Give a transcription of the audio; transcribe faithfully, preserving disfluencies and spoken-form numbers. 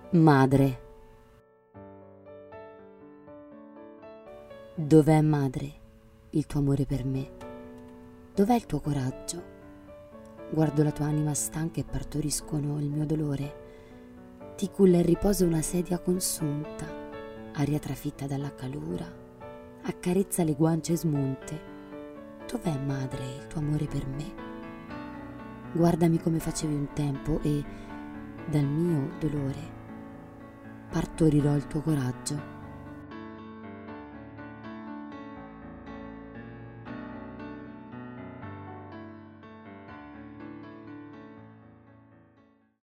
Madre. Dov'è, madre, il tuo amore per me? Dov'è il tuo coraggio? Guardo la tua anima stanca e partoriscono il mio dolore. Ti culla in riposo una sedia consunta, aria trafitta dalla calura, accarezza le guance smunte. Dov'è, madre, il tuo amore per me? Guardami come facevi un tempo e dal mio dolore partorirò il tuo coraggio.